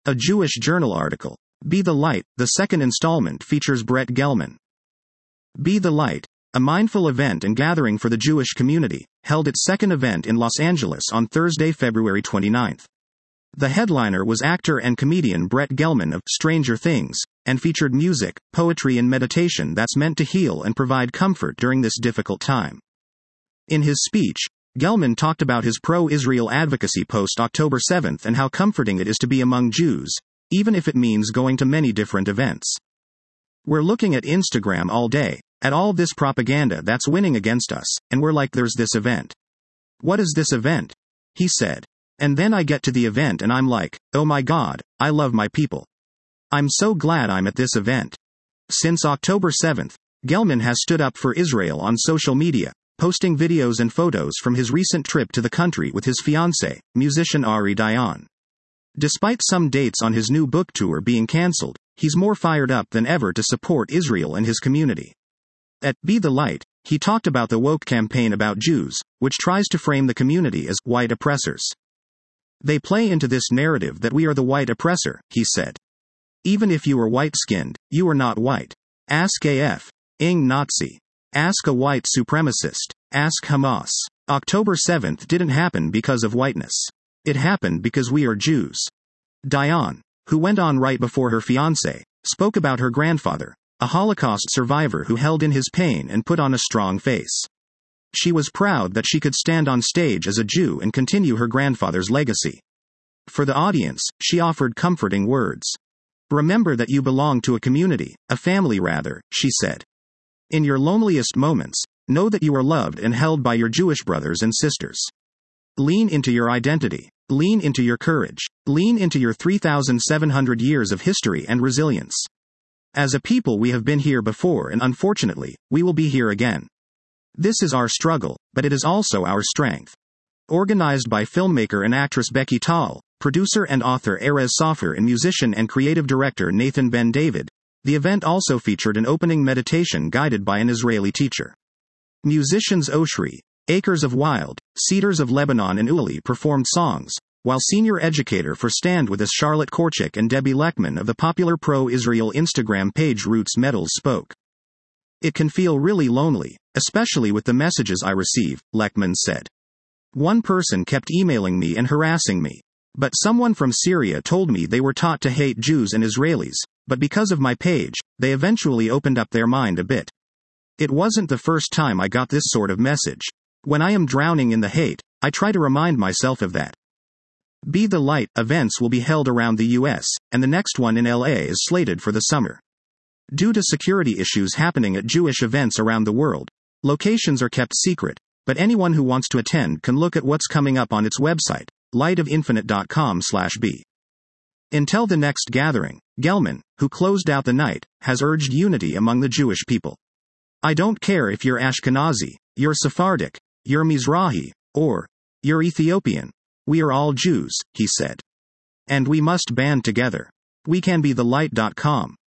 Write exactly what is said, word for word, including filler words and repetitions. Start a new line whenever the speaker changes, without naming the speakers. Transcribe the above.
A Jewish Journal article. Be the Light, the second installment features Brett Gelman. Be the Light, a mindful event and gathering for the Jewish community, held its second event in Los Angeles on Thursday, February twenty-ninth. The headliner was actor and comedian Brett Gelman of Stranger Things, and featured music, poetry and meditation that's meant to heal and provide comfort during this difficult time. In his speech, Gelman talked about his pro-Israel advocacy post October seventh and how comforting it is to be among Jews, even if it means going to many different events. We're looking at Instagram all day, at all this propaganda that's winning against us, and we're like, there's this event. What is this event? He said. And then I get to the event and I'm like, oh my God, I love my people. I'm so glad I'm at this event. Since October seventh, Gelman has stood up for Israel on social media, posting videos and photos from his recent trip to the country with his fiancée, musician Ari Dayan. Despite some dates on his new book tour being cancelled, he's more fired up than ever to support Israel and his community. At Be the Light, he talked about the woke campaign about Jews, which tries to frame the community as white oppressors. They play into this narrative that we are the white oppressor, he said. Even if you are white-skinned, you are not white. Ask A F. Ing Nazi. Ask a white supremacist. Ask Hamas. October seventh didn't happen because of whiteness. It happened because we are Jews. Dayan, who went on right before her fiancé, spoke about her grandfather, a Holocaust survivor who held in his pain and put on a strong face. She was proud that she could stand on stage as a Jew and continue her grandfather's legacy. For the audience, she offered comforting words. Remember that you belong to a community, a family rather, she said. In your loneliest moments, know that you are loved and held by your Jewish brothers and sisters. Lean into your identity. Lean into your courage. Lean into your three thousand seven hundred years of history and resilience. As a people, we have been here before, and unfortunately, we will be here again. This is our struggle, but it is also our strength. Organized by filmmaker and actress Becky Tal, producer and author Erez Sofer, and musician and creative director Nathan Ben David, the event also featured an opening meditation guided by an Israeli teacher. Musicians Oshri, Acres of Wild, Cedars of Lebanon and Uli performed songs, while senior educator for Stand With Us Charlotte Korchik and Debbie Leckman of the popular pro-Israel Instagram page Roots Metals spoke. It can feel really lonely, especially with the messages I receive, Leckman said. One person kept emailing me and harassing me. But someone from Syria told me they were taught to hate Jews and Israelis, but because of my page, they eventually opened up their mind a bit. It wasn't the first time I got this sort of message. When I am drowning in the hate, I try to remind myself of that. Be the Light events will be held around the U S, and the next one in L A is slated for the summer. Due to security issues happening at Jewish events around the world, locations are kept secret, but anyone who wants to attend can look at what's coming up on its website, light of infinite dot com slash b. Until the next gathering, Gelman, who closed out the night, has urged unity among the Jewish people. I don't care if you're Ashkenazi, you're Sephardic, you're Mizrahi, or you're Ethiopian. We are all Jews, he said. And we must band together. We can be the light dot com.